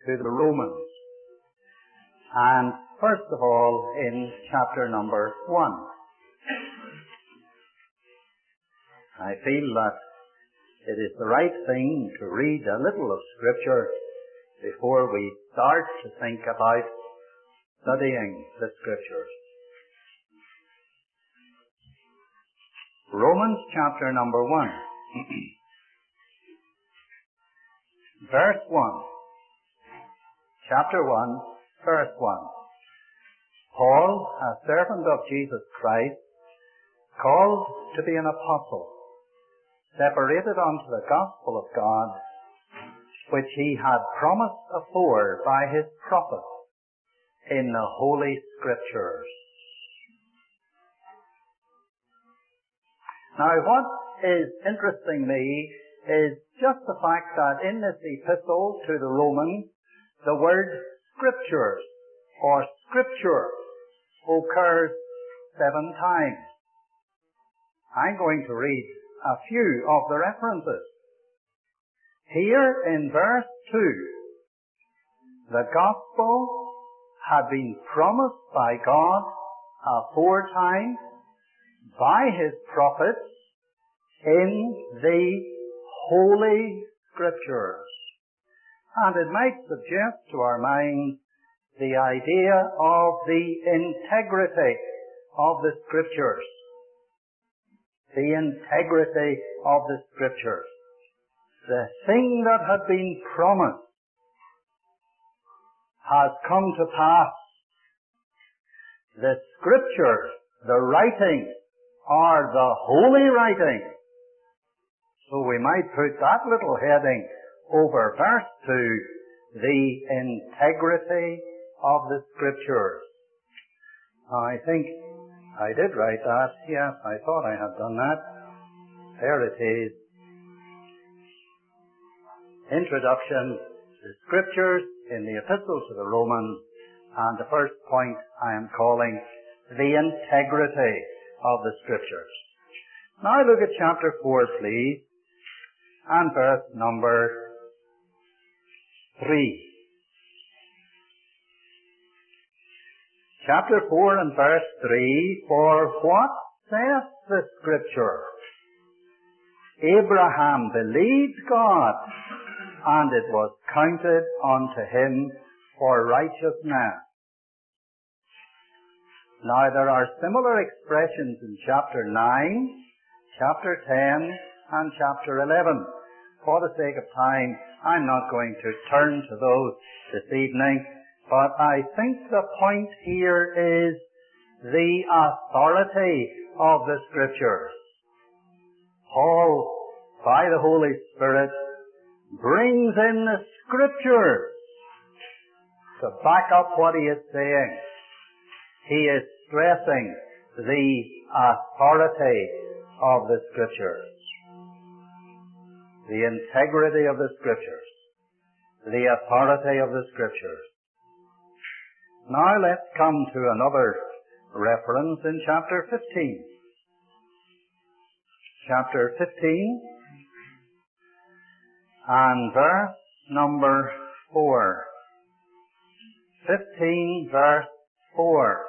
to the Romans. And first of all, in chapter number 1. I feel that it is the right thing to read a little of Scripture before we start to think about studying the Scriptures. Romans chapter number 1. Verse 1. Chapter 1, verse 1. Paul, a servant of Jesus Christ, called to be an apostle, separated unto the gospel of God, which he had promised afore by his prophets in the Holy Scriptures. Now, what is interesting me is just the fact that in this epistle to the Romans, the word Scriptures or Scripture occurs 7 times. I'm going to read a few of the references. Here in verse 2, the gospel had been promised by God aforetime by his prophets in the Holy Scriptures. And it might suggest to our minds the idea of the integrity of the Scriptures. The integrity of the Scriptures. The thing that had been promised has come to pass. The Scriptures, the writings, are the holy writings. So we might put that little heading over verse 2, the integrity of the Scriptures. I think I did write that. Yes, I thought I had done that. There it is. Introduction to the Scriptures in the Epistle to the Romans, and the first point I am calling the integrity of the Scriptures. Now look at chapter 4, please, and verse number 3. Chapter 4 and verse 3, for what saith the Scripture? Abraham believed God, and it was counted unto him for righteousness. Now there are similar expressions in chapter 9, chapter 10, and chapter 11. For the sake of time, I'm not going to turn to those this evening, but I think the point here is the authority of the Scriptures. Paul, by the Holy Spirit, brings in the Scriptures to back up what he is saying. He is stressing the authority of the Scriptures. The integrity of the Scriptures. The authority of the Scriptures. Now let's come to another reference in chapter 15. Chapter 15 and verse number 4. 15 verse 4.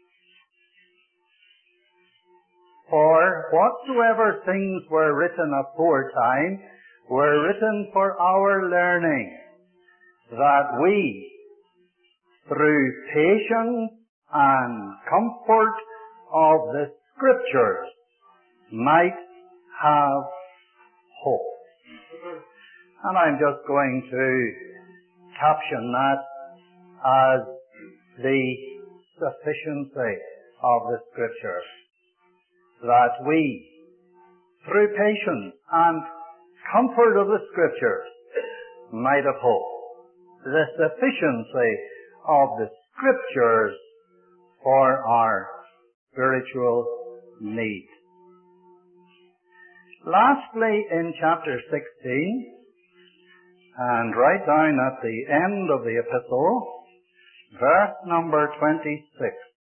For whatsoever things were written aforetime were written for our learning, that we, through patience and comfort of the Scriptures, might have hope. And I'm just going to caption that as the sufficiency of the Scriptures. That we, through patience and comfort of the Scriptures, might have hope. The sufficiency of the Scriptures for our spiritual need. Lastly, in chapter 16, and right down at the end of the epistle, verse number 26.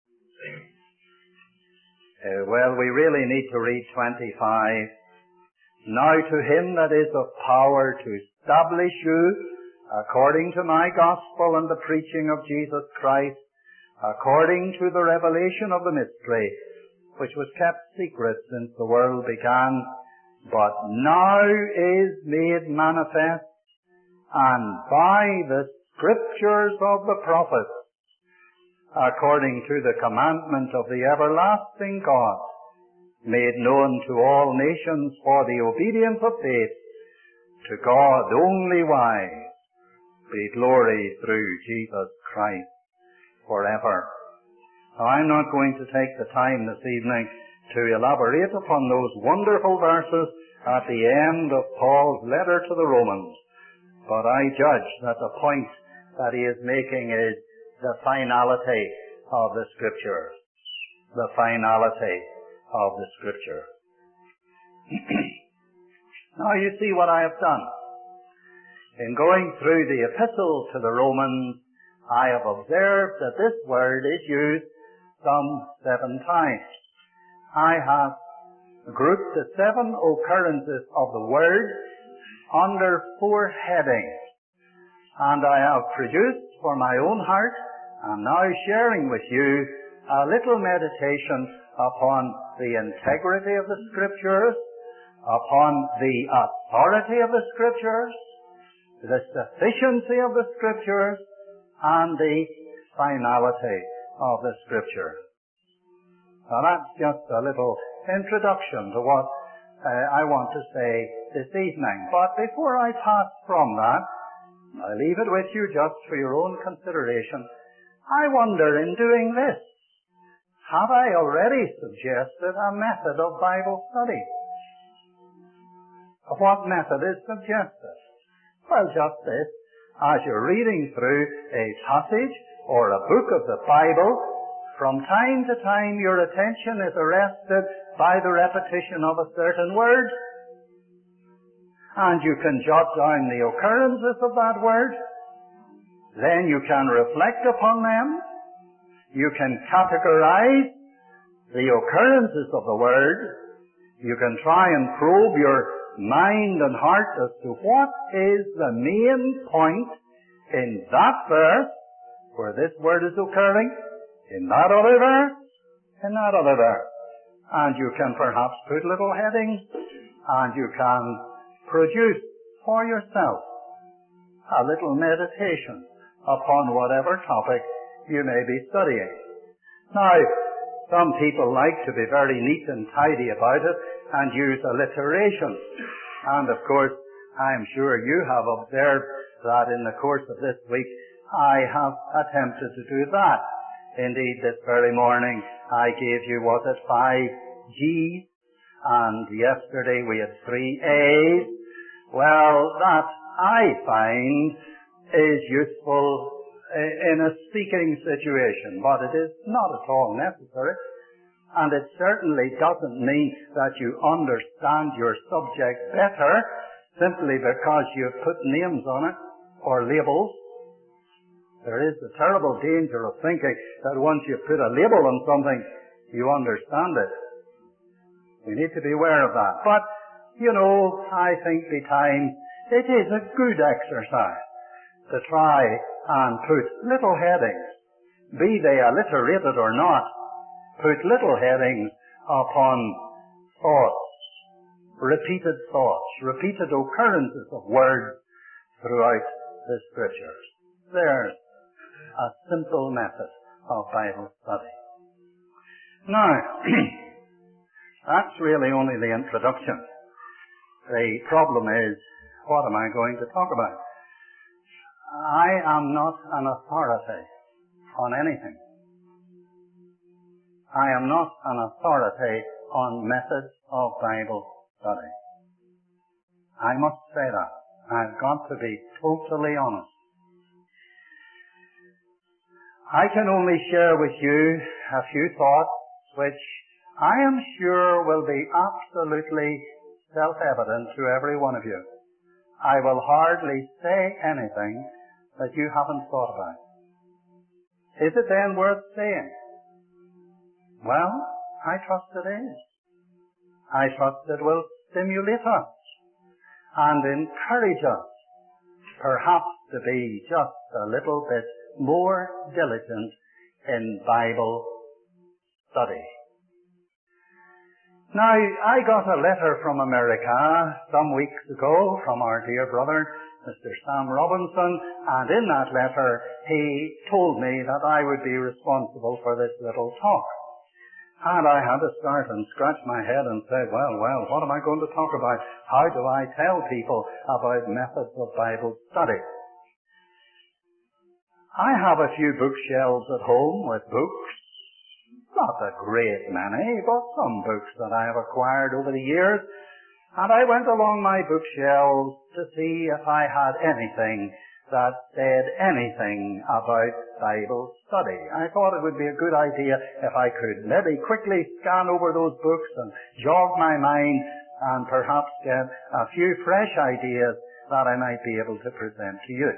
Well, we really need to read 25. Now to him that is of power to establish you according to my gospel and the preaching of Jesus Christ, according to the revelation of the mystery, which was kept secret since the world began, but now is made manifest, and by the scriptures of the prophets, according to the commandment of the everlasting God, made known to all nations for the obedience of faith, to God only wise, be glory through Jesus Christ forever. Now, I'm not going to take the time this evening to elaborate upon those wonderful verses at the end of Paul's letter to the Romans, but I judge that the point that he is making is the finality of the Scriptures. The finality of the Scripture. Now you see what I have done. In going through the epistle to the Romans, I have observed that this word is used some 7 times. I have grouped the 7 occurrences of the word under 4 headings. And I have produced for my own heart, and now sharing with you, a little meditation upon the integrity of the Scriptures, upon the authority of the Scriptures, the sufficiency of the Scriptures, and the finality of the Scripture. Now that's just a little introduction to what I want to say this evening. But before I pass from that, I leave it with you just for your own consideration. I wonder, in doing this, have I already suggested a method of Bible study? What method is suggested? Well, just this. As you're reading through a passage or a book of the Bible, from time to time your attention is arrested by the repetition of a certain word, and you can jot down the occurrences of that word. Then you can reflect upon them. You can categorize the occurrences of the word. You can try and probe your mind and heart as to what is the main point in that verse where this word is occurring, in that other verse, in that other verse. And you can perhaps put little headings, and you can produce for yourself a little meditation upon whatever topic you may be studying. Now, some people like to be very neat and tidy about it and use alliteration. And of course, I'm sure you have observed that in the course of this week, I have attempted to do that. Indeed, this very morning, I gave you, was it 5 G's? And yesterday we had 3 A's. Well, that, I find, is useful in a speaking situation, but it is not at all necessary. And it certainly doesn't mean that you understand your subject better simply because you've put names on it or labels. There is the terrible danger of thinking that once you've put a label on something, you understand it. We need to be aware of that. But, I think betimes it is a good exercise to try and put little headings, be they alliterated or not, put little headings upon thoughts, repeated occurrences of words throughout the Scriptures. There's a simple method of Bible study. Now, that's really only the introduction. The problem is, what am I going to talk about? I am not an authority on anything. I am not an authority on methods of Bible study. I must say that. I've got to be totally honest. I can only share with you a few thoughts which I am sure will be absolutely self-evident to every one of you. I will hardly say anything that you haven't thought about. Is it then worth saying? Well, I trust it is. I trust it will stimulate us and encourage us perhaps to be just a little bit more diligent in Bible study. Now, I got a letter from America some weeks ago from our dear brother, Mr. Sam Robinson, and in that letter he told me that I would be responsible for this little talk. And I had to start and scratch my head and say, well, what am I going to talk about? How do I tell people about methods of Bible study? I have a few bookshelves at home with books. Not a great many, but some books that I have acquired over the years. And I went along my bookshelves to see if I had anything that said anything about Bible study. I thought it would be a good idea if I could maybe quickly scan over those books and jog my mind and perhaps get a few fresh ideas that I might be able to present to you.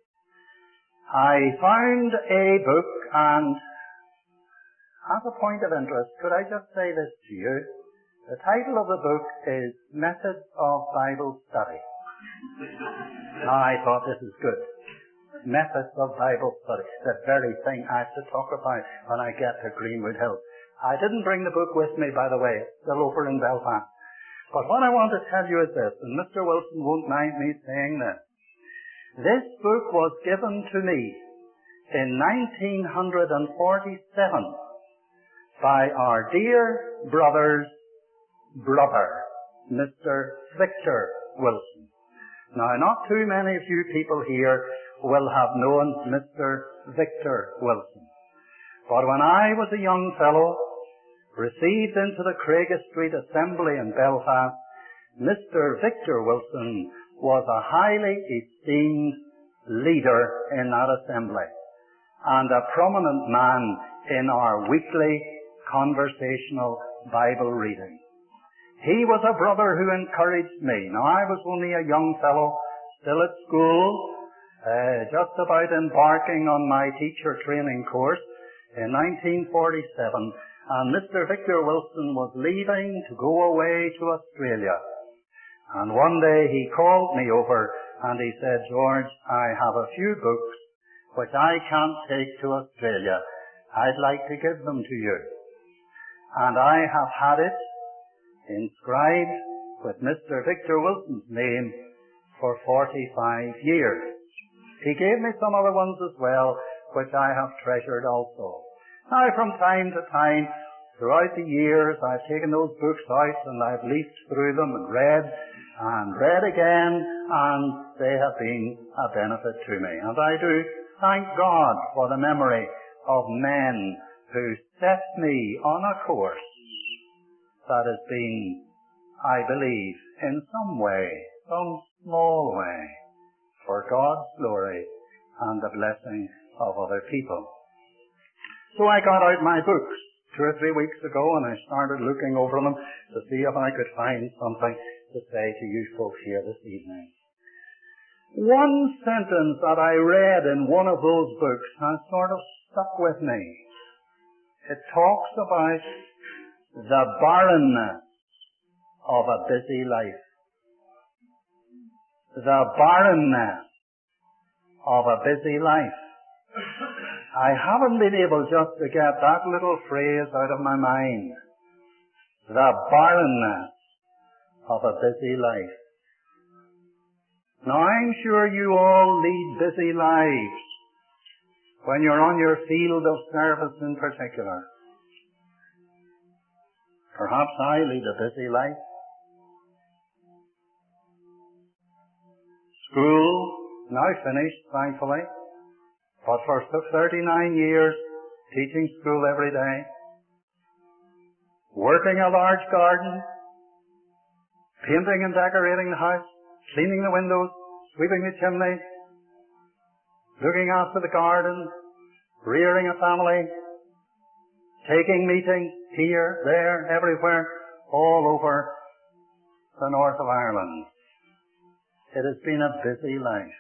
I found a book, and as a point of interest, could I just say this to you? The title of the book is Methods of Bible Study. Now, I thought this is good. Methods of Bible Study. The very thing I have to talk about when I get to Greenwood Hills. I didn't bring the book with me, by the way. It's still over in Belfast. But what I want to tell you is this, and Mr. Wilson won't mind me saying this. This book was given to me in 1947 by our dear brother's brother, Mr. Victor Wilson. Now, not too many of you people here will have known Mr. Victor Wilson. But when I was a young fellow, received into the Craig Street Assembly in Belfast, Mr. Victor Wilson was a highly esteemed leader in that assembly and a prominent man in our weekly conversational Bible reading. He was a brother who encouraged me. Now, I was only a young fellow, still at school, just about embarking on my teacher training course in 1947, and Mr. Victor Wilson was leaving to go away to Australia. And one day he called me over and he said, George, I have a few books which I can't take to Australia. I'd like to give them to you. And I have had it inscribed with Mr. Victor Wilson's name for 45 years. He gave me some other ones as well, which I have treasured also. Now, from time to time, throughout the years, I've taken those books out and I've leafed through them and read again, and they have been a benefit to me. And I do thank God for the memory of men who set me on a course that has been, I believe, in some way, some small way, for God's glory and the blessing of other people. So I got out my books 2 or 3 weeks ago and I started looking over them to see if I could find something to say to you folks here this evening. One sentence that I read in one of those books has sort of stuck with me. It talks about the barrenness of a busy life. The barrenness of a busy life. I haven't been able just to get that little phrase out of my mind. The barrenness of a busy life. Now, I'm sure you all lead busy lives when you're on your field of service in particular. Perhaps I lead a busy life. School, now finished, thankfully. But for 39 years, teaching school every day. Working a large garden. Painting and decorating the house. Cleaning the windows. Sweeping the chimney. Looking after the garden. Rearing a family. Taking meetings here, there, everywhere, all over the north of Ireland. It has been a busy life.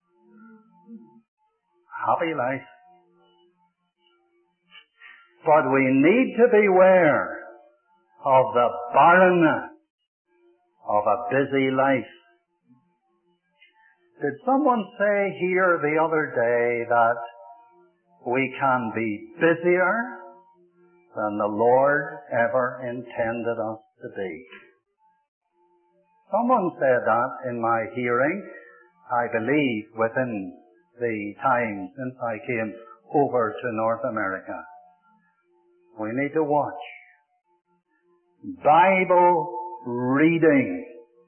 Happy life. But we need to beware of the barrenness of a busy life. Did someone say here the other day that we can be busier than the Lord ever intended us to be? Someone said that in my hearing, I believe, within the time since I came over to North America. We need to watch. Bible reading,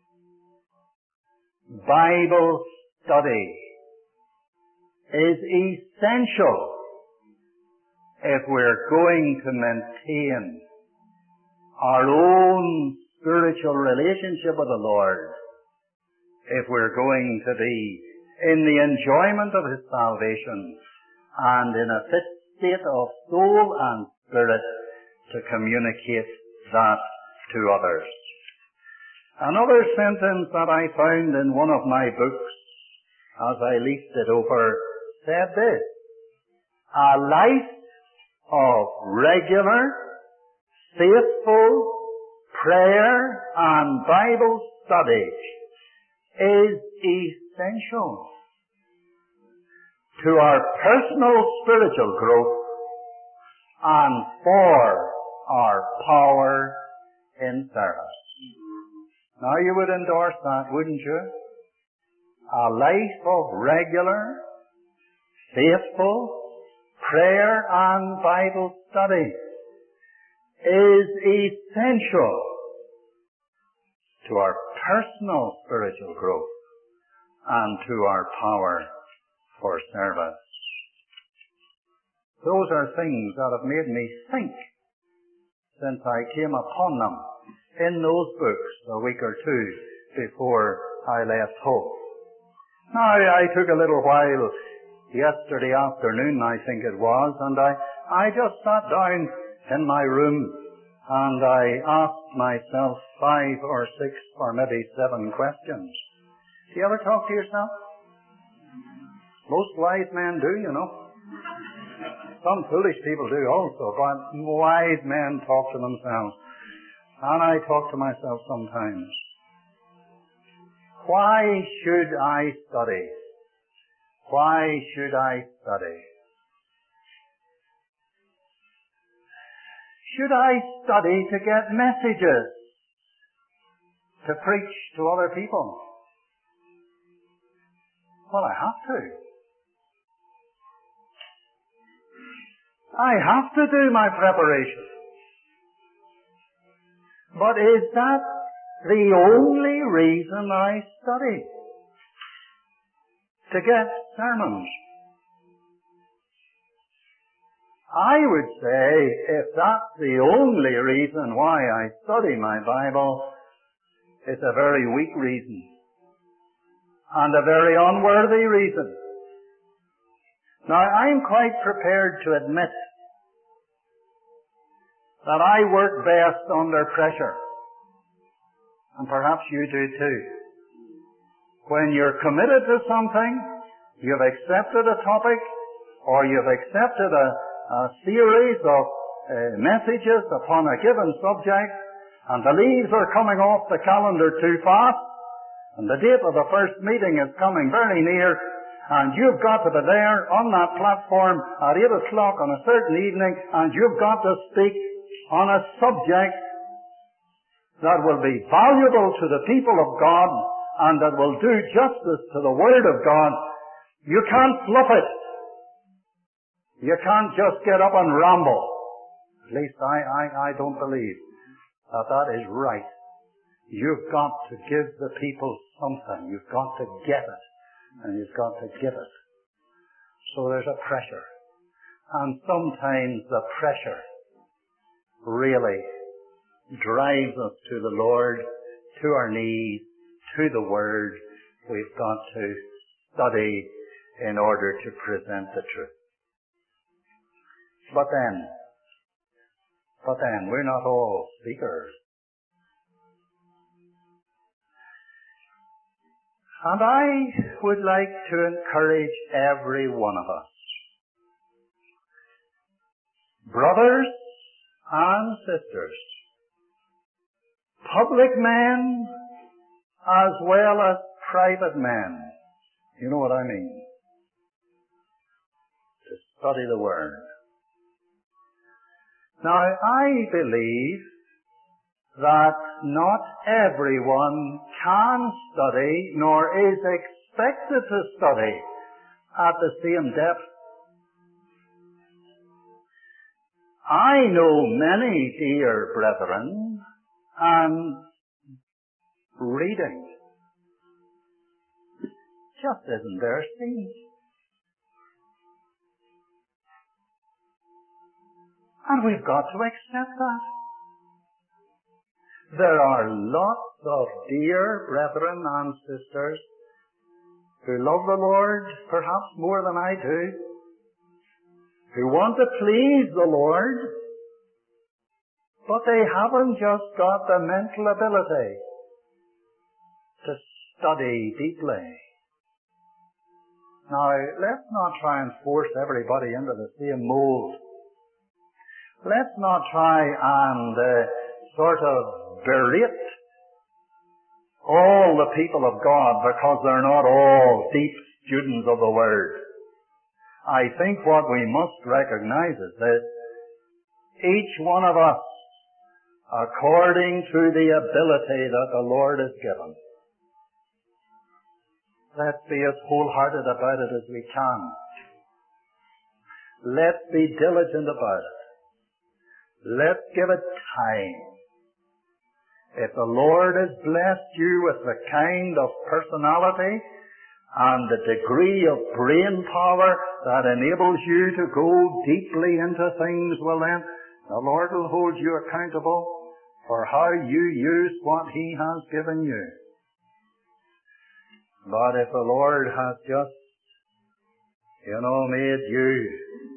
Bible study is essential if we're going to maintain our own spiritual relationship with the Lord, if we're going to be in the enjoyment of His salvation and in a fit state of soul and spirit to communicate that to others. Another sentence that I found in one of my books as I leafed it over said this: a life of regular, faithful prayer and Bible study is essential to our personal spiritual growth and for our power in service. Now you would endorse that, wouldn't you? A life of regular, faithful prayer and Bible study is essential to our personal spiritual growth and to our power for service. Those are things that have made me think since I came upon them in those books a week or two before I left home. Now, I took a little while yesterday afternoon, I think it was, and I just sat down in my room and I asked myself 5 or 6 or maybe 7 questions. Do you ever talk to yourself? Most wise men do, you know. Some foolish people do also, but wise men talk to themselves. And I talk to myself sometimes. Why should I study? Why should I study? Should I study to get messages to preach to other people? Well, I have to. I have to do my preparation. But is that the only reason I study? To get sermons? I would say if that's the only reason why I study my Bible, it's a very weak reason and a very unworthy reason. Now, I'm quite prepared to admit that I work best under pressure. And perhaps you do too. When you're committed to something, you've accepted a topic, or you've accepted a series of messages upon a given subject, and the leaves are coming off the calendar too fast, and the date of the first meeting is coming very near, and you've got to be there on that platform at 8 o'clock on a certain evening, and you've got to speak on a subject that will be valuable to the people of God and that will do justice to the Word of God. You can't fluff it. You can't just get up and ramble. At least I don't believe that is right. You've got to give the people something. You've got to get it. And you've got to give it. So there's a pressure. And sometimes the pressure really drives us to the Lord, to our knees, to the Word. We've got to study in order to present the truth. But then, we're not all speakers. And I would like to encourage every one of us, brothers and sisters, public men as well as private men, You know what I mean? To study the Word. Now, I believe that not everyone can study, nor is expected to study at the same depth. I know many dear brethren, and reading just isn't their thing. And we've got to accept that. There are lots of dear brethren and sisters who love the Lord perhaps more than I do, who want to please the Lord, but they haven't just got the mental ability to study deeply. Now, let's not try and force everybody into the same mold. Let's not try and sort of berate all the people of God because they're not all deep students of the Word. I think what we must recognize is that each one of us, according to the ability that the Lord has given, let's be as wholehearted about it as we can. Let's be diligent about it. Let's give it time. If the Lord has blessed you with the kind of personality and the degree of brain power that enables you to go deeply into things, well then, the Lord will hold you accountable for how you use what He has given you. But if the Lord has just, made you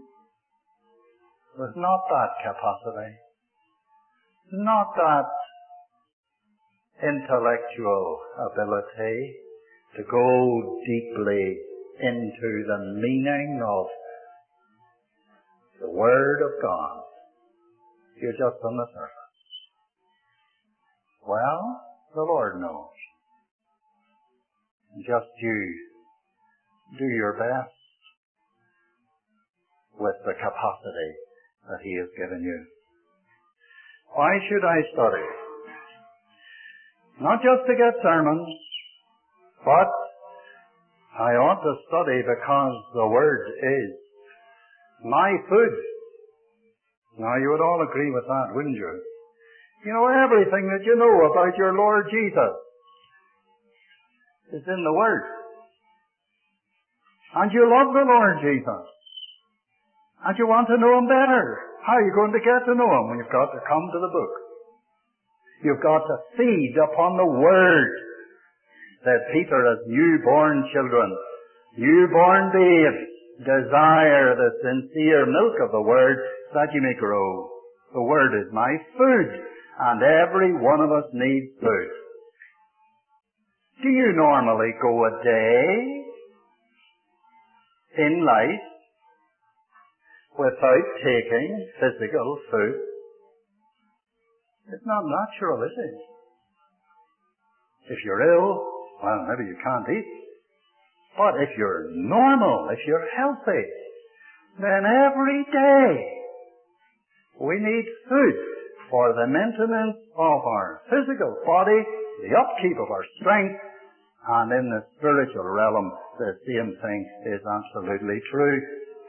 with not that capacity, not that intellectual ability to go deeply into the meaning of the Word of God, you're just on the surface. Well, the Lord knows. Just you do your best with the capacity that He has given you. Why should I study? Not just to get sermons, but I ought to study because the Word is my food. Now, you would all agree with that, wouldn't you? You know, everything that you know about your Lord Jesus is in the Word. And you love the Lord Jesus. And you want to know Him better. How are you going to get to know Him? Well, you've got to come to the book. You've got to feed upon the Word. Said Peter, as newborn children, newborn babes, desire the sincere milk of the Word that you may grow. The Word is my food, and every one of us needs food. Do you normally go a day in life without taking physical food? It's not natural, is it? If you're ill, well, maybe you can't eat. But if you're normal, if you're healthy, then every day we need food for the maintenance of our physical body, the upkeep of our strength, and in the spiritual realm, the same thing is absolutely true.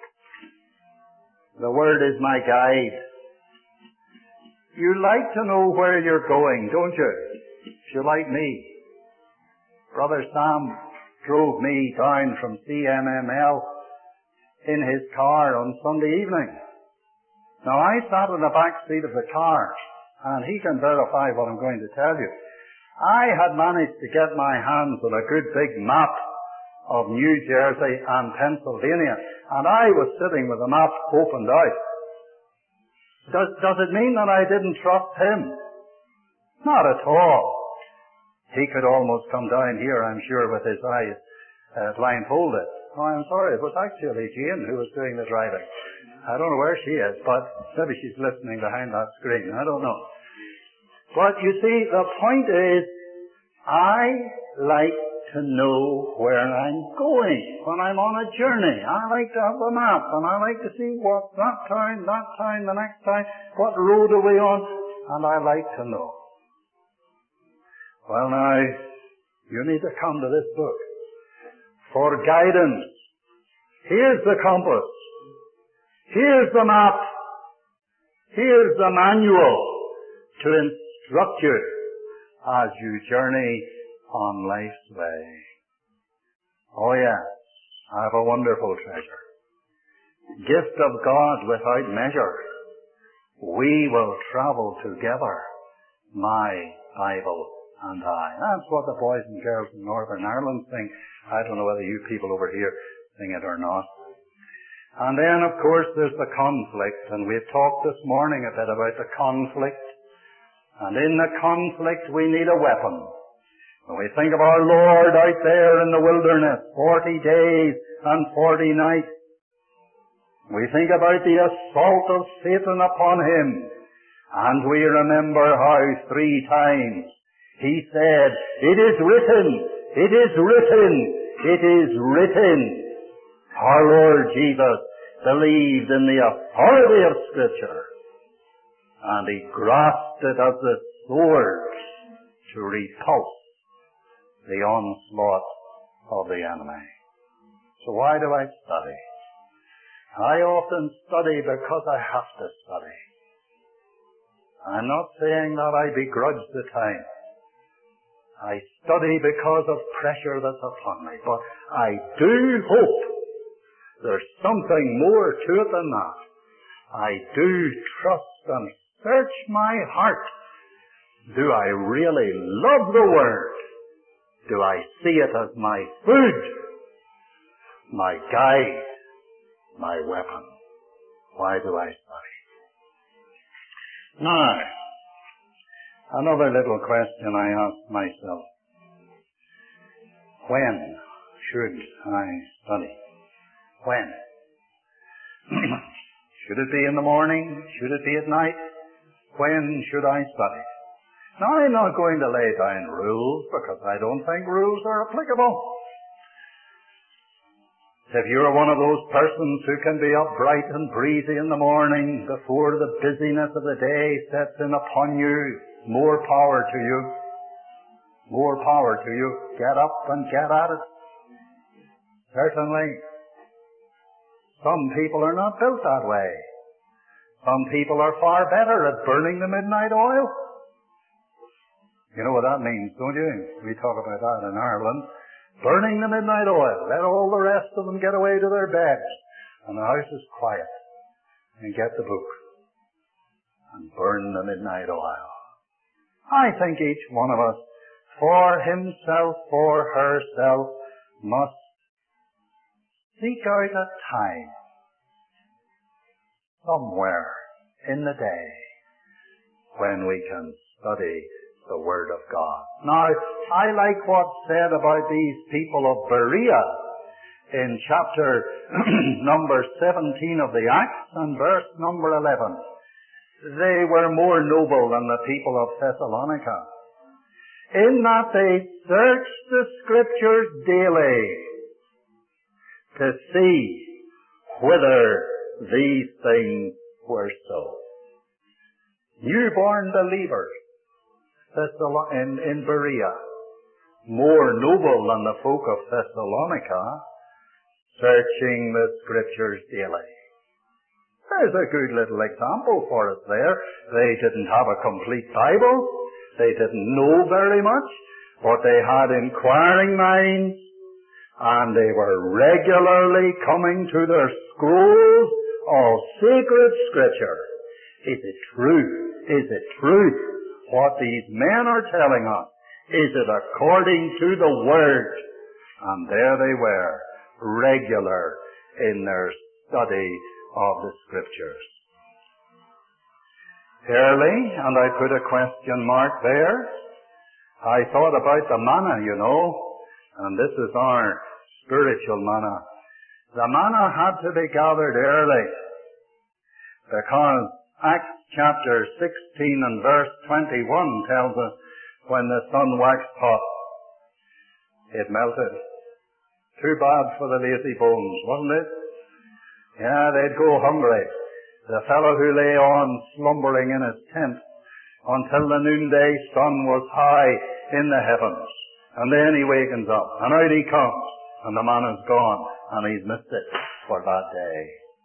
The Word is my guide. You like to know where you're going, don't you? If you're like me. Brother Sam drove me down from CMML in his car on Sunday evening. Now, I sat in the back seat of the car, and he can verify what I'm going to tell you. I had managed to get my hands on a good big map of New Jersey and Pennsylvania, and I was sitting with the map opened out. Does it mean that I didn't trust him? Not at all. He could almost come down here, I'm sure, with his eyes blindfolded. Oh, I'm sorry, it was actually Jane who was doing the driving. I don't know where she is, but maybe she's listening behind that screen. I don't know. But you see, the point is, I like to know where I'm going when I'm on a journey. I like to have a map, and I like to see what that time, the next time, what road are we on, and I like to know. Well now, you need to come to this book for guidance. Here's the compass. Here's the map. Here's the manual to instruct you as you journey on life's way. Oh yes, I have a wonderful treasure. Gift of God without measure. We will travel together, my Bible and I. That's what the boys and girls in Northern Ireland sing. I don't know whether you people over here sing it or not. And then, of course, there's the conflict, and we've talked this morning a bit about the conflict. And in the conflict, we need a weapon. When we think of our Lord out there in the wilderness, 40 days and 40 nights, we think about the assault of Satan upon him, and we remember how 3 times he said, "It is written, it is written, it is written." Our Lord Jesus believed in the authority of Scripture, and he grasped it as the sword to repulse the onslaught of the enemy. So why do I study? I often study because I have to study. I'm not saying that I begrudge the time. I study because of pressure that's upon me, but I do hope there's something more to it than that. I do trust and search my heart. Do I really love the Word? Do I see it as my food, my guide, my weapon? Why do I study? Now, another little question I ask myself. When should I study? When? Should it be in the morning? Should it be at night? When should I study? Now, I'm not going to lay down rules because I don't think rules are applicable. If you're one of those persons who can be up bright and breezy in the morning before the busyness of the day sets in upon you, more power to you. More power to you. Get up and get at it. Certainly. Some people are not built that way. Some people are far better at burning the midnight oil. You know what that means, don't you? We talk about that in Ireland. Burning the midnight oil. Let all the rest of them get away to their beds. And the house is quiet. And get the book. And burn the midnight oil. I think each one of us, for himself, for herself, must seek out a time somewhere in the day when we can study the Word of God. Now, I like what's said about these people of Berea in chapter number 17 of the Acts and verse number 11. They were more noble than the people of Thessalonica, in that they searched the Scriptures daily to see whether these things were so. Newborn believers in Berea, more noble than the folk of Thessalonica, searching the Scriptures daily. There's a good little example for us there. They didn't have a complete Bible. They didn't know very much, but they had inquiring minds, and they were regularly coming to their scrolls of sacred Scripture. Is it true? Is it truth? What these men are telling us, is it according to the Word? And there they were, regular in their study of the Scriptures. Early, and I put a question mark there, I thought about the manna, you know, and this is our spiritual manna. The manna had to be gathered early, because Acts chapter 16 and verse 21 tells us when the sun waxed hot, it melted. Too bad for the lazy bones, wasn't it? Yeah, they'd go hungry. The fellow who lay on slumbering in his tent until the noonday sun was high in the heavens. And then he wakens up, and out he comes, and the man is gone, and he's missed it for that day.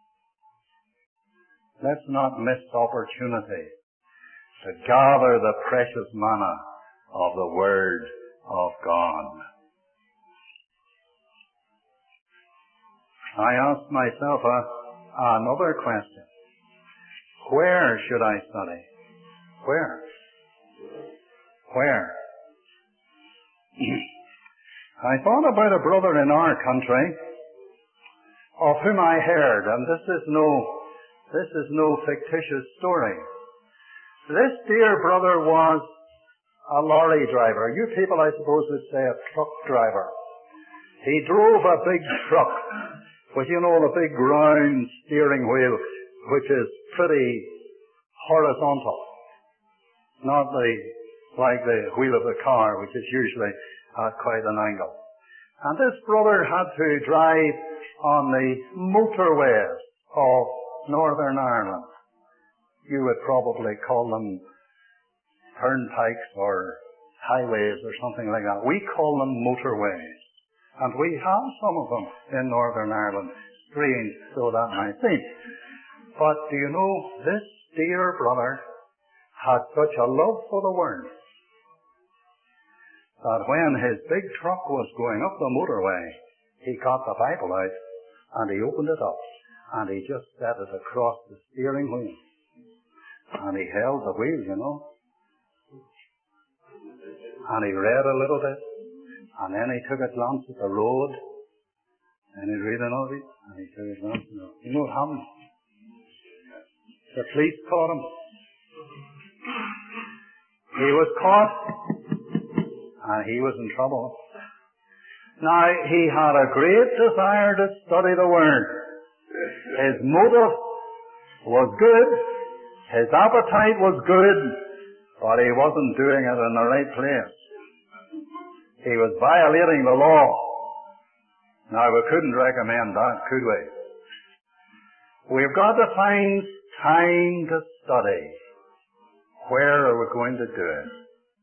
Let's not miss opportunity to gather the precious manna of the Word of God. I asked myself another question. Where should I study? Where? I thought about a brother in our country of whom I heard, and this is no fictitious story. This dear brother was a lorry driver. You people, I suppose, would say a truck driver. He drove a big truck with, the big round steering wheel, which is pretty horizontal. Not like the wheel of the car, which is usually at quite an angle. And this brother had to drive on the motorways of Northern Ireland. You would probably call them turnpikes or highways or something like that. We call them motorways. And we have some of them in Northern Ireland, strange though that might seem. But do you know, this dear brother had such a love for the Word that when his big truck was going up the motorway, he got the Bible out and he opened it up and he just set it across the steering wheel. And he held the wheel, and he read a little bit. And then he took a glance at the road, and he'd read another bit, and he took a glance at the road. You know what happened? The police caught him. He was caught, and he was in trouble. Now, he had a great desire to study the Word. His motive was good, his appetite was good, but he wasn't doing it in the right place. He was violating the law. Now, we couldn't recommend that, could we? We've got to find time to study. Where are we going to do it?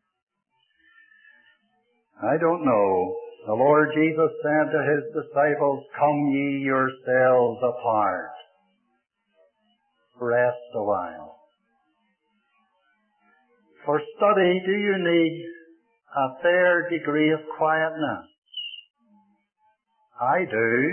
I don't know. The Lord Jesus said to His disciples, "Come ye yourselves apart. Rest a while." For study, do you need a fair degree of quietness? I do.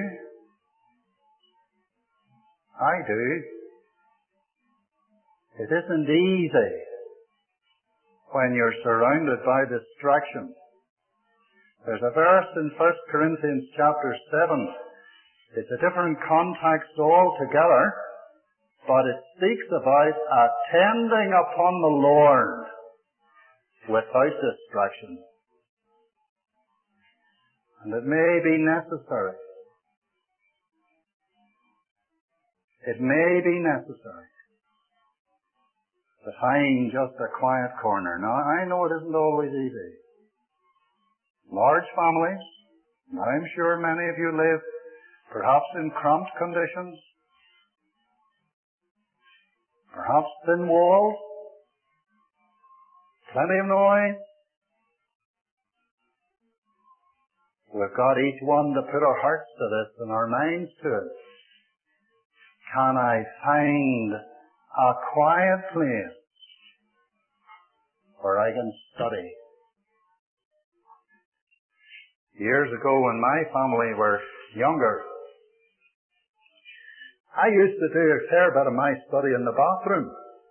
It isn't easy when you're surrounded by distraction. There's a verse in 1 Corinthians chapter 7. It's a different context altogether, but it speaks about attending upon the Lord without distraction. And it may be necessary. It may be necessary to find just a quiet corner. Now, I know it isn't always easy. Large families, and I'm sure many of you live perhaps in cramped conditions, perhaps thin walls, plenty of noise. We've got each one to put our hearts to this and our minds to it. Can I find a quiet place where I can study? Years ago when my family were younger, I used to do a fair bit of my study in the bathroom.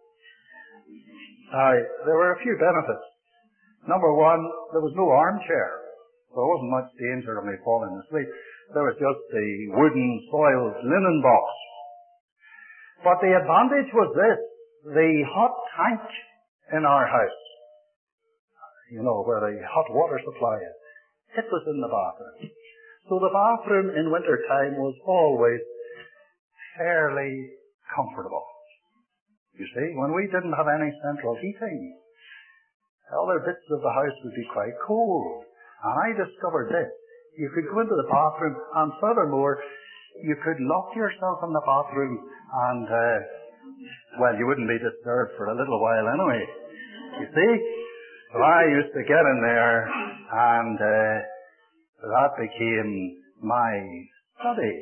There were a few benefits. Number one, there was no armchair. So there wasn't much danger of me falling asleep. There was just the wooden, soiled linen box. But the advantage was this: the hot tank in our house, where the hot water supply is, it was in the bathroom. So the bathroom in winter time was always fairly comfortable. You see, when we didn't have any central heating, other bits of the house would be quite cold. And I discovered this. You could go into the bathroom, and furthermore, you could lock yourself in the bathroom and, well, you wouldn't be disturbed for a little while anyway. You see? So I used to get in there, and that became my study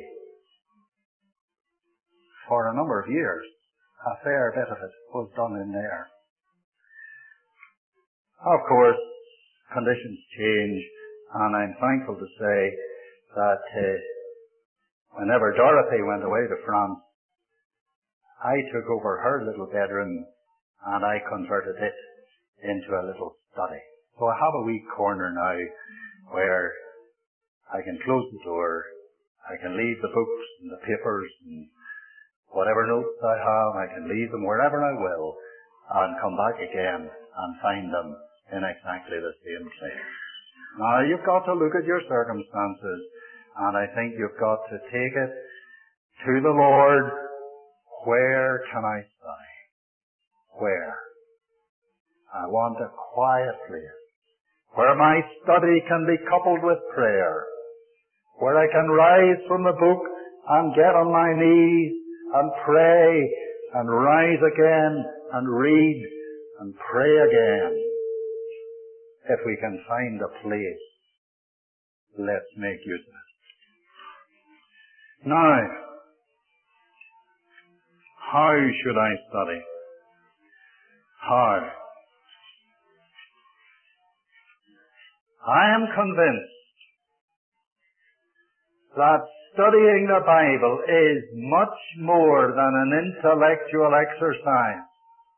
for a number of years. A fair bit of it was done in there. Of course, conditions change, and I'm thankful to say that whenever Dorothy went away to France, I took over her little bedroom and I converted it into a little study. So I have a wee corner now where I can close the door, I can leave the books and the papers and whatever notes I have, I can leave them wherever I will and come back again and find them in exactly the same place. Now you've got to look at your circumstances, and I think you've got to take it to the Lord. Where can I study? Where? I want a quiet place where my study can be coupled with prayer, where I can rise from the book and get on my knees and pray and rise again and read and pray again. If we can find a place, let's make use of it. Now, how should I study? How? I am convinced that studying the Bible is much more than an intellectual exercise.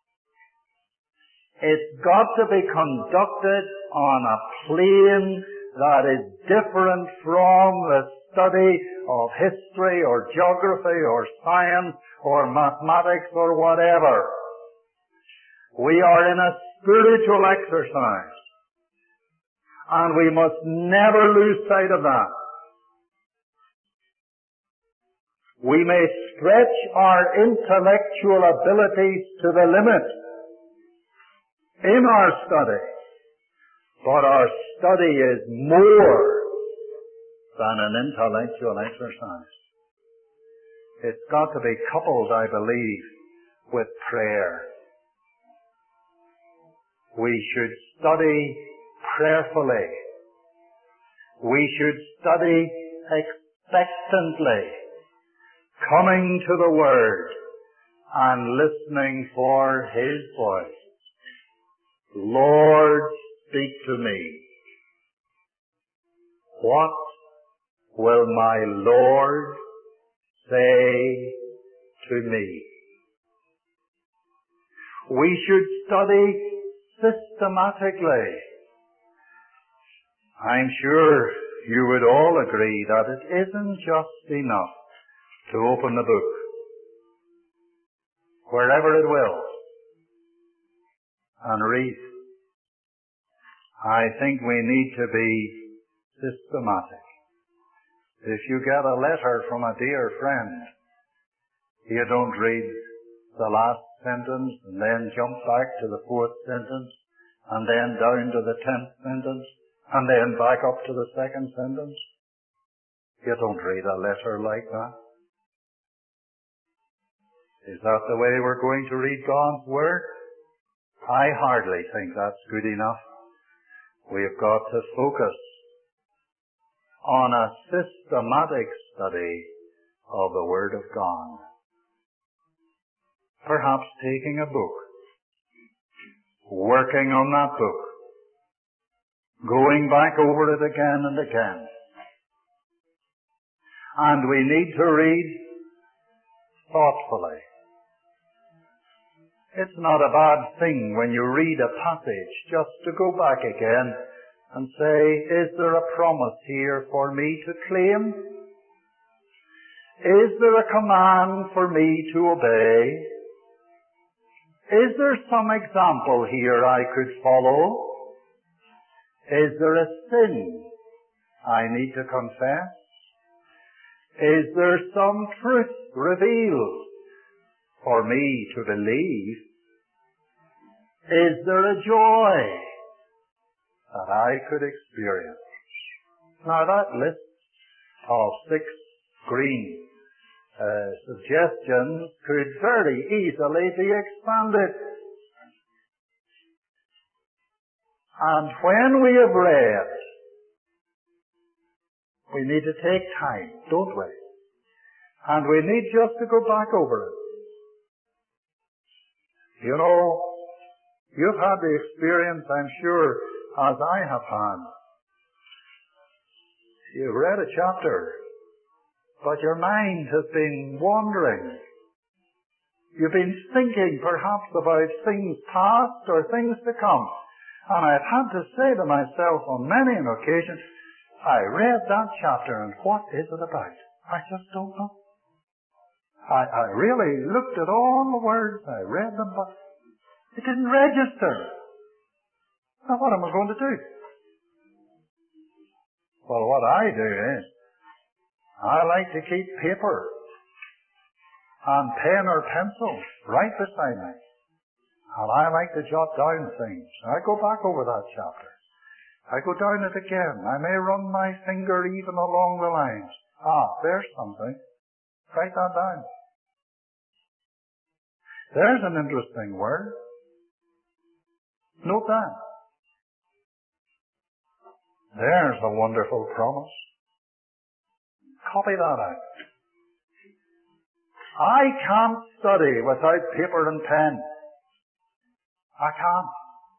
It's got to be conducted on a plane that is different from the study of history or geography or science or mathematics or whatever. We are in a spiritual exercise, and we must never lose sight of that. We may stretch our intellectual abilities to the limit in our study, but our study is more than an intellectual exercise. It's got to be coupled, I believe, with prayer. We should study prayerfully. We should study expectantly, coming to the Word and listening for His voice. Lord, speak to me. What will my Lord say to me? We should study systematically. I'm sure you would all agree that it isn't just enough to open the book, wherever it will, and read. I think we need to be systematic. If you get a letter from a dear friend, you don't read the last sentence and then jump back to the fourth sentence and then down to the 10th sentence and then back up to the second sentence. You don't read a letter like that. Is that the way we're going to read God's Word? I hardly think that's good enough. We've got to focus on a systematic study of the Word of God. Perhaps taking a book, working on that book, going back over it again and again. And we need to read thoughtfully. It's not a bad thing when you read a passage just to go back again and say, is there a promise here for me to claim? Is there a command for me to obey? Is there some example here I could follow? Is there a sin I need to confess? Is there some truth revealed for me to believe? Is there a joy that I could experience? Now that list of 6 green suggestions could very easily be expanded. And when we have read, we need to take time, don't we? And we need just to go back over it. You know, you've had the experience, I'm sure, as I have had. You've read a chapter, but your mind has been wandering. You've been thinking perhaps about things past or things to come. And I've had to say to myself on many an occasion, I read that chapter and what is it about? I just don't know. I really looked at all the words, I read them, but it didn't register. Now what am I going to do? Well, what I do is, I like to keep paper and pen or pencil right beside me. And I like to jot down things. I go back over that chapter. I go down it again. I may run my finger even along the lines. There's something. Write that down. There's an interesting word. Note that. There's a wonderful promise. Copy that out. I can't study without paper and pen. I can't.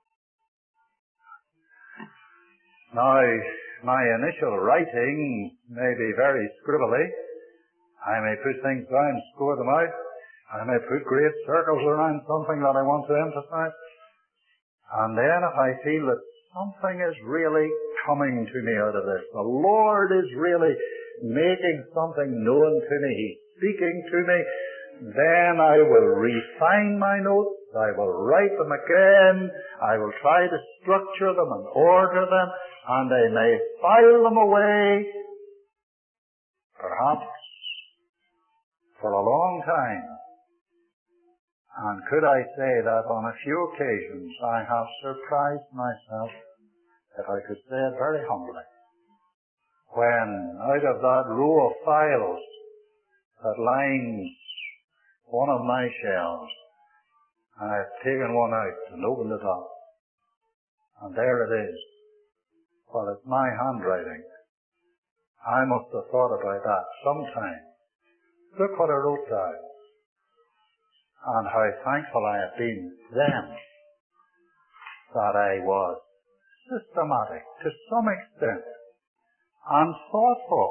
Now, my initial writing may be very scribbly. I may put things down, score them out. I may put great circles around something that I want to emphasize. And then if I feel that something is really coming to me out of this, the Lord is really making something known to me, He's speaking to me, then I will refine my notes, I will write them again, I will try to structure them and order them, and I may file them away, perhaps for a long time. And could I say that on a few occasions I have surprised myself, if I could say it very humbly, when out of that row of files that lines one of my shelves, and I've taken one out and opened it up, and there it is. Well, it's my handwriting. I must have thought about that sometime. Look what I wrote down, and how thankful I have been then that I was systematic to some extent, and thoughtful,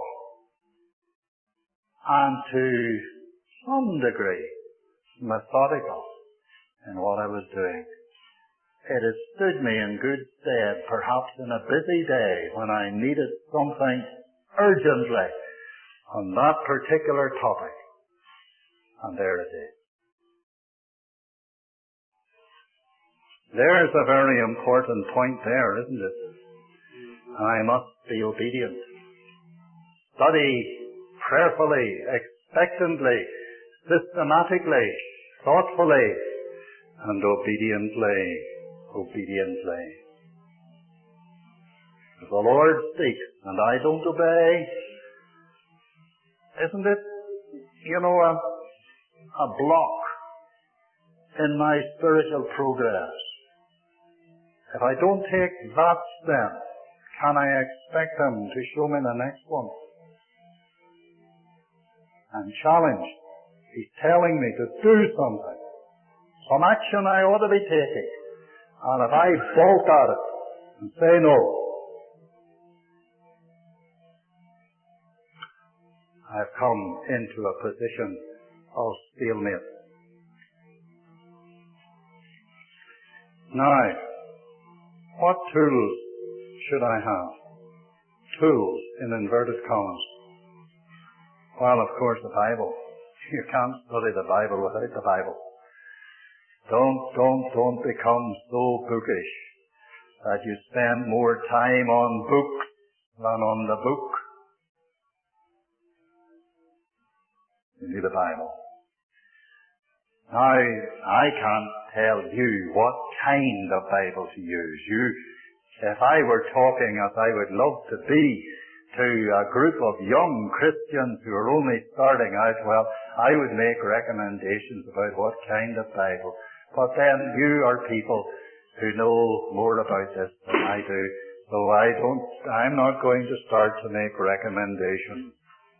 and to some degree methodical in what I was doing. It has stood me in good stead, perhaps in a busy day when I needed something urgently on that particular topic. And there it is. There's a very important point there, isn't it? I must be obedient. Study prayerfully, expectantly, systematically, thoughtfully, and obediently. If the Lord speaks and I don't obey, isn't it, a block in my spiritual progress? If I don't take that step, can I expect Him to show me the next one? I'm challenged. He's telling me to do something. Some action I ought to be taking. And if I balk at it and say no, I've come into a position of stalemate. Now, what tools should I have? Tools in inverted commas. Well, of course, the Bible. You can't study the Bible without the Bible. Don't become so bookish that you spend more time on books than on the book. You need the Bible. Now, I can't tell you what kind of Bible to use. If I were talking as I would love to be to a group of young Christians who are only starting out, well, I would make recommendations about what kind of Bible. But then you are people who know more about this than I do, so I'm not going to start to make recommendations.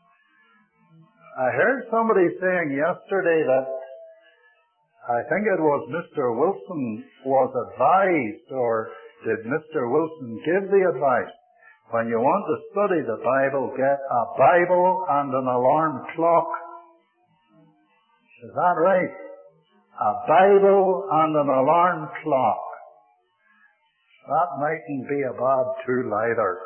I heard somebody saying yesterday that I think it was Mr. Wilson was advised, or did Mr. Wilson give the advice? When you want to study the Bible, get a Bible and an alarm clock. Is that right? A Bible and an alarm clock. That mightn't be a bad tool either.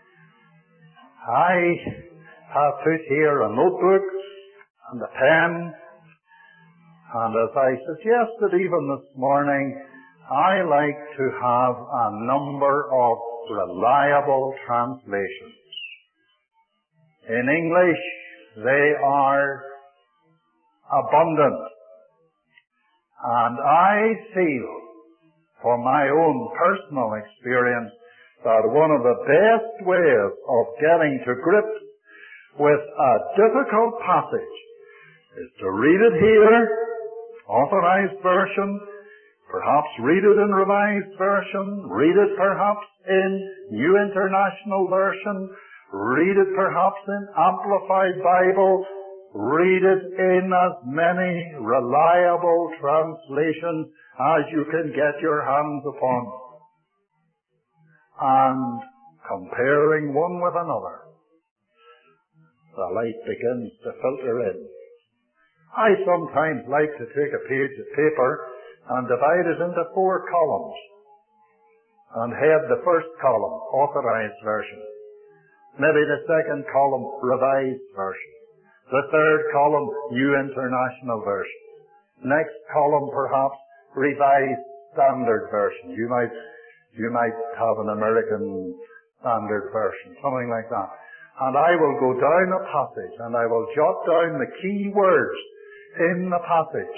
I have put here a notebook and a pen, and as I suggested even this morning, I like to have a number of reliable translations. In English, they are abundant. And I feel, for my own personal experience, that one of the best ways of getting to grips with a difficult passage is to read it here, Authorized Version, perhaps read it in Revised Version, read it perhaps in New International Version, read it perhaps in Amplified Bible, read it in as many reliable translations as you can get your hands upon, and comparing one with another, the light begins to filter in. I sometimes like to take a page of paper and divide it into 4 columns, and head the first column, Authorized Version, maybe the second column, Revised Version, the third column, New International Version, next column perhaps Revised Standard Version. You might have an American Standard Version, something like that. And I will go down a passage and I will jot down the key words in the passage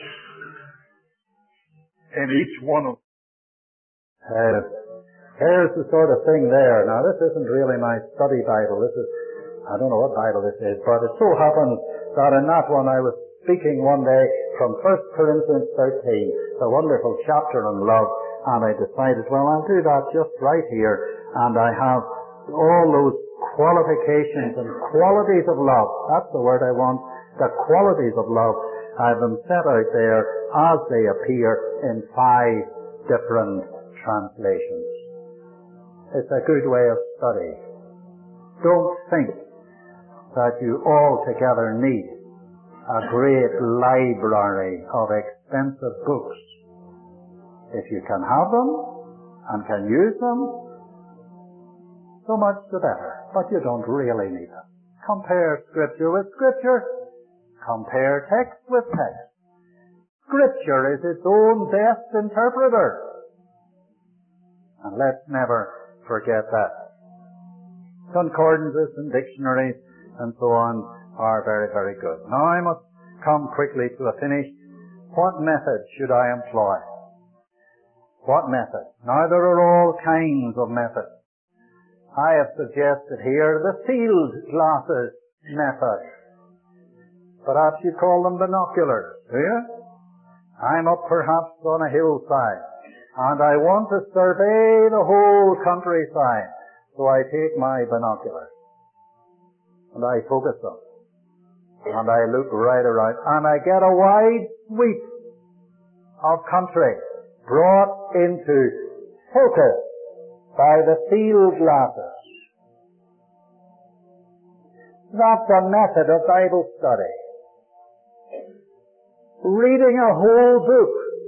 in each one of them. Here's the sort of thing there. Now, this isn't really my study Bible. This is, I don't know what Bible this is, but it so happens that in that one I was speaking one day from 1 Corinthians 13, a wonderful chapter on love, and I decided, well, I'll do that just right here, and I have all those qualifications and qualities of love. That's the word I want, the qualities of love. I have them set out there as they appear in 5 different translations. It's a good way of study. Don't think that you altogether need a great library of expensive books. If you can have them and can use them, so much the better. But you don't really need them. Compare Scripture with Scripture. Compare text with text. Scripture is its own best interpreter. And let's never forget that. Concordances and dictionaries and so on are very, very good. Now I must come quickly to a finish. What method should I employ? What method? Now there are all kinds of methods. I have suggested here the field glasses method. Perhaps you call them binoculars, do you? I'm up perhaps on a hillside, and I want to survey the whole countryside. So I take my binoculars, and I focus them, and I look right around, and I get a wide sweep of country brought into focus by the field glasses. That's a method of Bible study. Reading a whole book,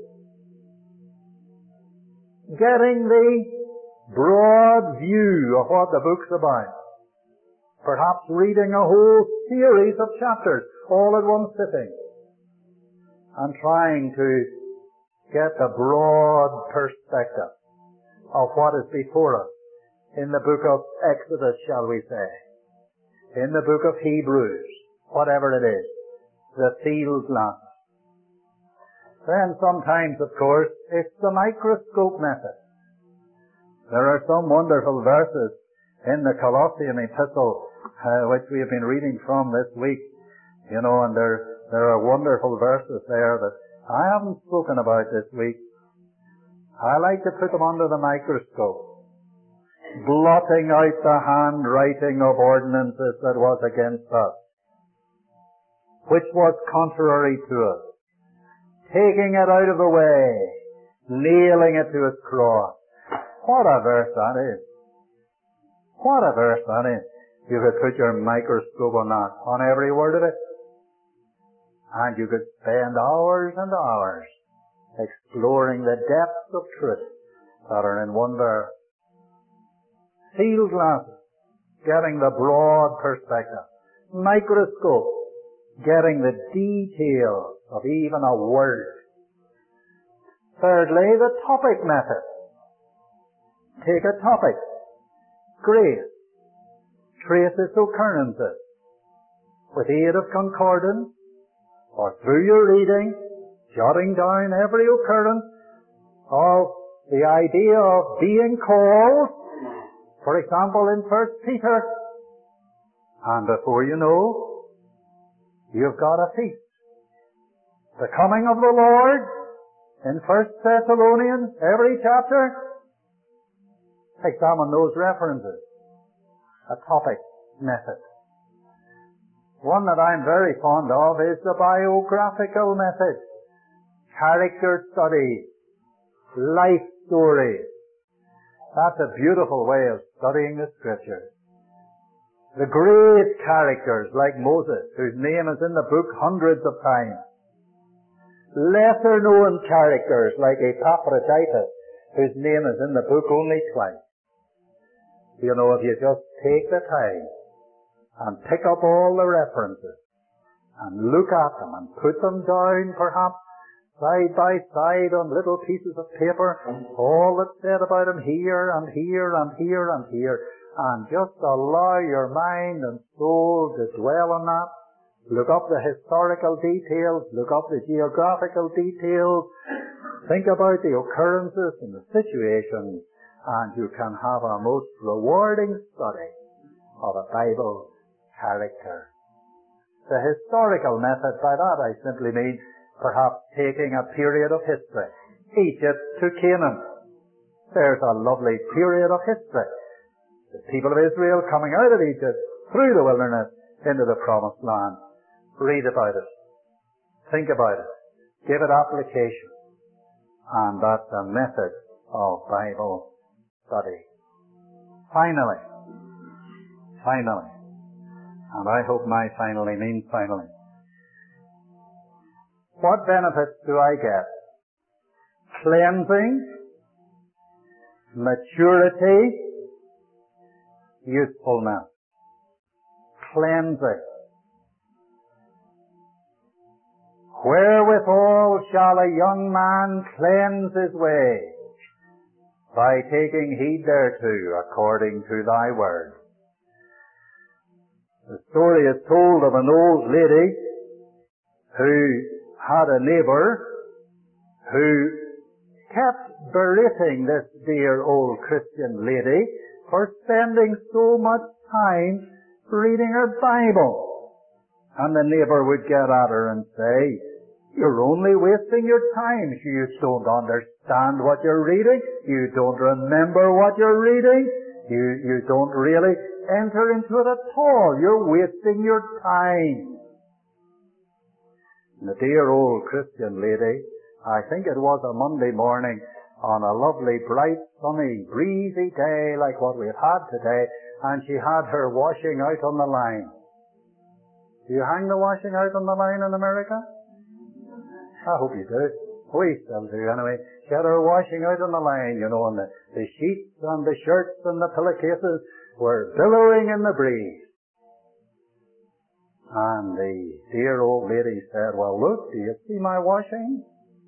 getting the broad view of what the book's about, perhaps reading a whole series of chapters all at one sitting, and trying to get a broad perspective of what is before us in the book of Exodus, shall we say, in the book of Hebrews, whatever it is, the field glass. Then sometimes, of course, it's the microscope method. There are some wonderful verses in the Colossian epistle which we have been reading from this week. You know, and there are wonderful verses there that I haven't spoken about this week. I like to put them under the microscope, blotting out the handwriting of ordinances that was against us, which was contrary to us, taking it out of the way, nailing it to his cross. What a verse that is. What a verse that is. You could put your microscope on that, on every word of it. And you could spend hours and hours exploring the depths of truth that are in one verse. Field glasses, getting the broad perspective. Microscope, getting the details of even a word. Thirdly, the topic method. Take a topic. Grace. Trace its occurrences with aid of concordance, or through your reading, jotting down every occurrence of the idea of being called, for example in 1 Peter, and before you know, you've got a feast. The coming of the Lord in 1 Thessalonians, every chapter, examine those references. A topic method. One that I'm very fond of is the biographical method. Character studies. Life stories. That's a beautiful way of studying the Scriptures. The great characters like Moses, whose name is in the book hundreds of times. Lesser known characters like Epaphroditus, whose name is in the book only twice. You know, if you just take the time and pick up all the references and look at them and put them down perhaps side by side on little pieces of paper, all that's said about him here and here and here and here, and just allow your mind and soul to dwell on that. Look up the historical details, look up the geographical details, think about the occurrences and the situations, and you can have a most rewarding study of a Bible character. The historical method, by that I simply mean perhaps taking a period of history. Egypt to Canaan. There's a lovely period of history. The people of Israel coming out of Egypt through the wilderness into the promised land. Read about it. Think about it. Give it application. And that's a method of Bible study. Finally, and I hope my finally means finally, what benefits do I get? Cleansing, maturity, usefulness. Cleansing. Wherewithal shall a young man cleanse his way? By taking heed thereto, according to thy word. The story is told of an old lady who had a neighbor who kept berating this dear old Christian lady for spending so much time reading her Bible. And the neighbor would get at her and say, "You're only wasting your time. You don't understand what you're reading. You don't remember what you're reading. You don't really enter into it at all. You're wasting your time." And the dear old Christian lady, I think it was a Monday morning on a lovely, bright, sunny, breezy day like what we've had today, and she had her washing out on the line. Do you hang the washing out on the line in America? I hope you do. We still do anyway. She had her washing out on the line, you know, and the sheets and the shirts and the pillowcases were billowing in the breeze. And the dear old lady said, "Well, look, do you see my washing?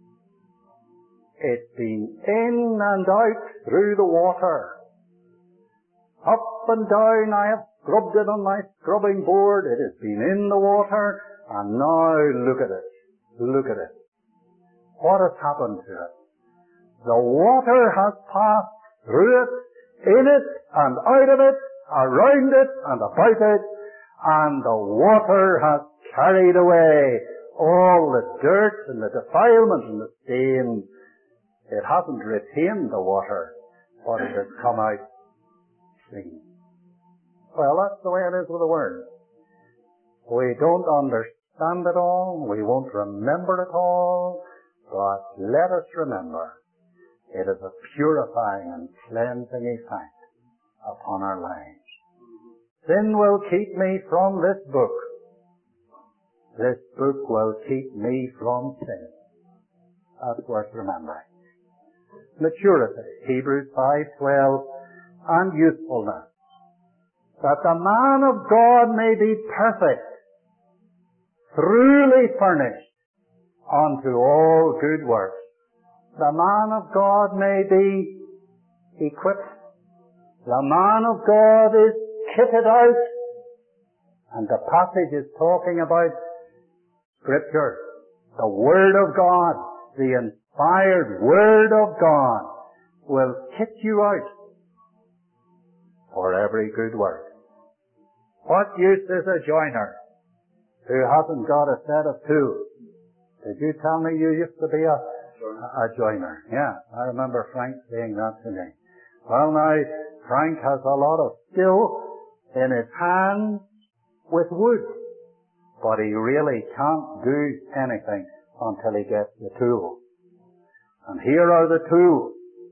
It's been in and out through the water. Up and down I have scrubbed it on my scrubbing board. It has been in the water, and now look at it. Look at it. What has happened to it? The water has passed through it, in it, and out of it, around it and about it, and the water has carried away all the dirt and the defilement and the stain. It hasn't retained the water, but it has come out clean. Well, that's the way it is with the Word. We don't understand it all, we won't remember it all, but let us remember it is a purifying and cleansing effect upon our lives. Sin will keep me from this book. This book will keep me from sin. That's worth remembering. Maturity, Hebrews 5:12, and usefulness, that the man of God may be perfect, truly furnished unto all good works. The man of God may be equipped. The man of God is kitted out. And the passage is talking about Scripture, the Word of God, the inspired Word of God will kit you out for every good work. What use is a joiner who hasn't got a set of tools? Did you tell me you used to be a joiner? Yeah, I remember Frank saying that to me. Well, now, Frank has a lot of skill in his hands with wood, but he really can't do anything until he gets the tools. And here are the tools.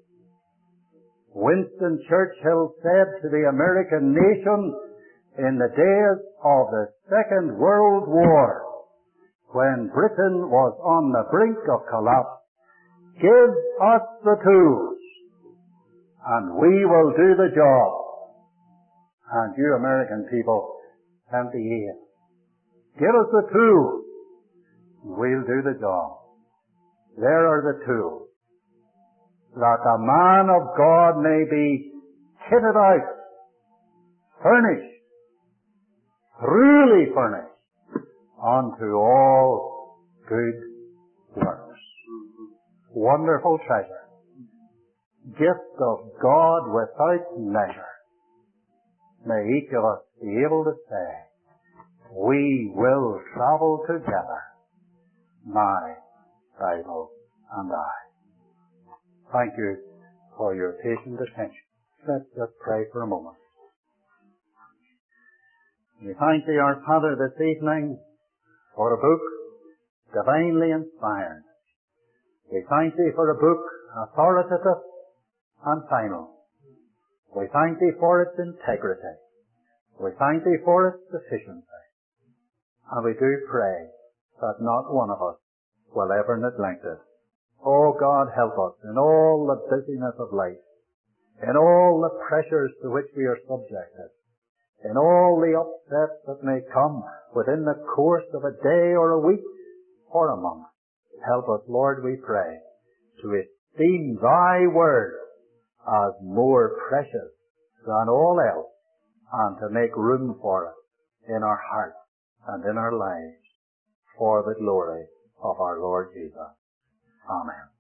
Winston Churchill said to the American nation in the days of the Second World War, when Britain was on the brink of collapse, "Give us the tools, and we will do the job." And you American people, empty ears. Give us the tools, and we'll do the job. There are the tools, that the man of God may be kitted out, furnished, truly furnished, unto all good works. Wonderful treasure. Gift of God without measure. May each of us be able to say, we will travel together, my Bible and I. Thank you for your patient attention. Let's just pray for a moment. We thank Thee, our Father, this evening for a book divinely inspired. We thank Thee for a book authoritative and final. We thank Thee for its integrity. We thank Thee for its sufficiency. And we do pray that not one of us will ever neglect it. Oh God, help us in all the busyness of life, in all the pressures to which we are subjected, in all the upsets that may come within the course of a day or a week or a month. Help us, Lord, we pray, to esteem Thy Word as more precious than all else, and to make room for it in our hearts and in our lives for the glory of our Lord Jesus. Amen.